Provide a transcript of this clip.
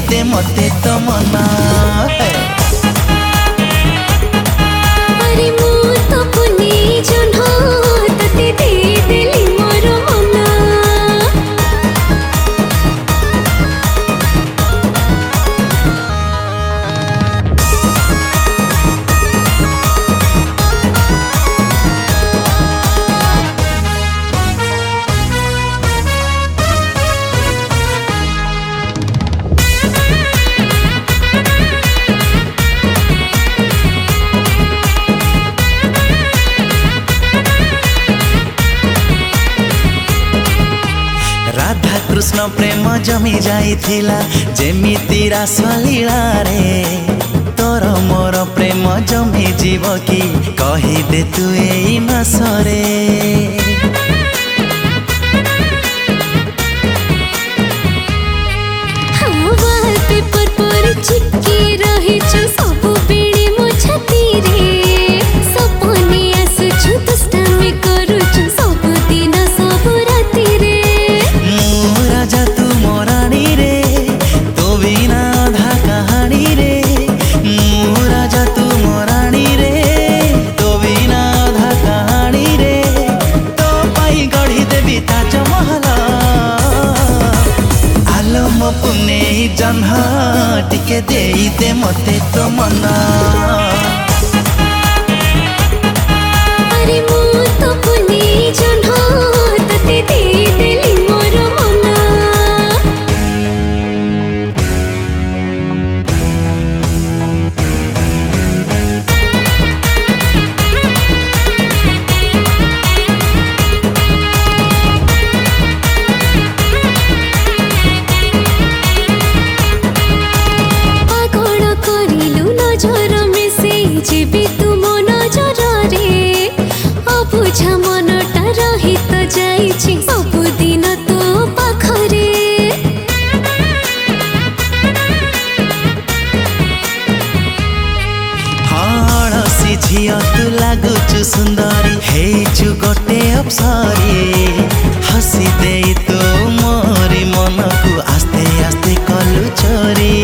दे मते तो मना अरे मु तो पुनी जन्हा तते दे देली मोर मना राधा कृष्ण प्रेम जमी जाइथिला जेमिति रासलीला रे तोर मोर प्रेम जमी जीव की कही दे तू एई मासरे पेपर पर चिपकी रही छु सब बेड़े मो छाती रे सपने आसुछु दुष्टामी करूछु सब दिन सब राती रे मु राजा तू मोरानी रे तो बिना आधा कहानी रे मु राजा तू मोरानी रे तो बिना आधा कहानी रे तो पाई गढ़ी देवी ताजमहल आलम पुने जन्हा टिके देई दे मते तो मना अरे मु तो पुनी जन्हा तते दे देली मोर मना जीवी तुम नजर रे अबुझा मनटा रही तो जाइछि सबुदिन तो पाखरे हसी झिया तू लागुचु सुंदरी हेचु गोटे अप्सरी हसी दे तो मोरी मन को आस्ते आस्ते कलु चोरी